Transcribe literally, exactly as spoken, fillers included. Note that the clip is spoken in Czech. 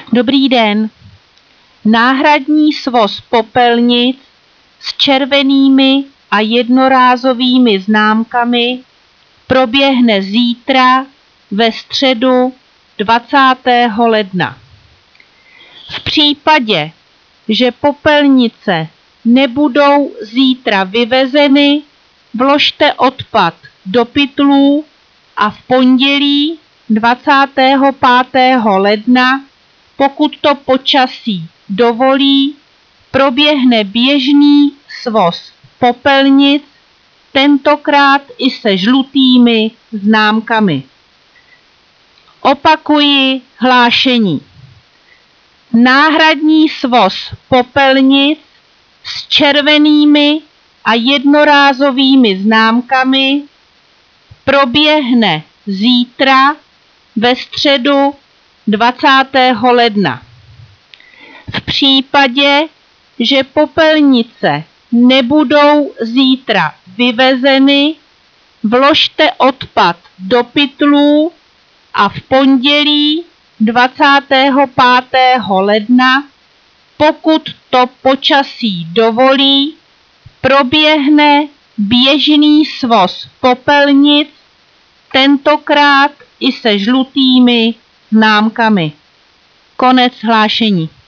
Dobrý den. Náhradní svoz popelnic s červenými a jednorázovými známkami proběhne zítra ve středu dvacátého ledna. V případě, že popelnice nebudou zítra vyvezeny, vložte odpad do pytlů a v pondělí dvacátého pátého ledna, pokud to počasí dovolí, proběhne běžný svoz popelnic, tentokrát i se žlutými známkami. Opakuji hlášení. Náhradní svoz popelnic s červenými a jednorázovými známkami proběhne zítra ve středu dvacátého ledna. V případě, že popelnice nebudou zítra vyvezeny, vložte odpad do pytlů a v pondělí dvacátého pátého ledna, pokud to počasí dovolí, proběhne běžný svoz popelnic, tentokrát i se žlutými známkami. Konec hlášení.